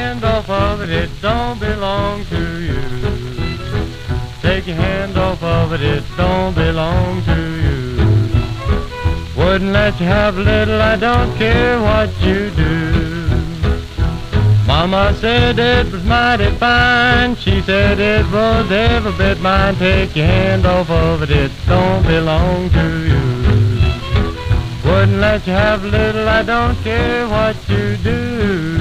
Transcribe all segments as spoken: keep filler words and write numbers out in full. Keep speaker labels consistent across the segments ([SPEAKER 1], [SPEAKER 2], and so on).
[SPEAKER 1] hand off of it, it don't belong to you. Take your hand off of it, it don't belong to you. Wouldn't let you have a little, I don't care what you do. Mama said it was mighty fine, she said it was every bit mine. Take your hand off of it, it don't belong to you. Wouldn't let you have a little, I don't care what you do.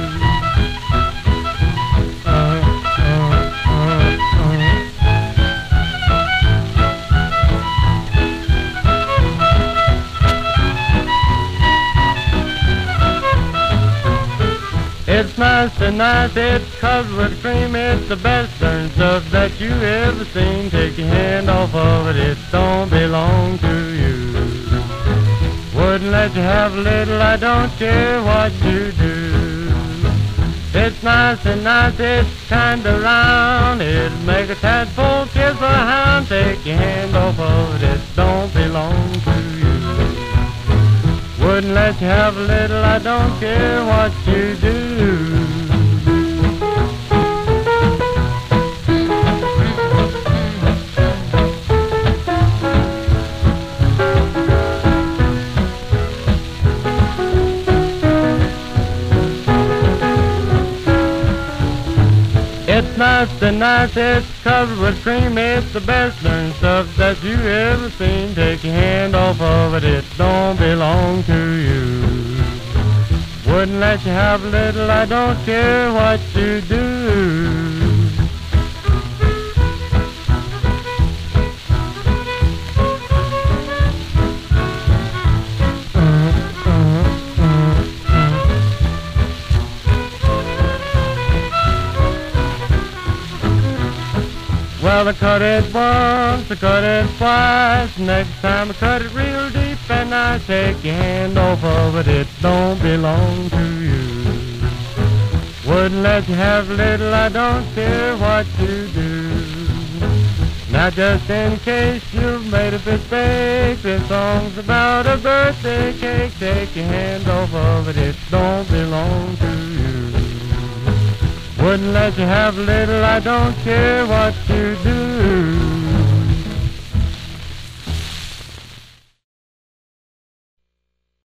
[SPEAKER 1] It's nice and nice, it's covered with cream, it's the best darn stuff that you ever seen. Take your hand off of it, it don't belong to you. Wouldn't let you have a little, I don't care what you do. It's nice and nice, it's kinda round, it'll make a tadpole kiss a hound. Take your hand off of it, it don't belong to you. Wouldn't let you have a little, I don't care what you do. It's nice and nice, it's covered with cream, it's the best darn stuff that you ever seen. Take your hand off of it, it don't belong to you. Wouldn't let you have a little, I don't care what you do. Well, I cut it once, I cut it twice, next time I cut it real deep, and I take your hand off of it, it don't belong to you. Wouldn't let you have a little, I don't care what you do. Now just in case you've made a mistake, this song's about a birthday cake. Take your hand off of it, it don't belong to you. Wouldn't let you have a little, I don't care what you do.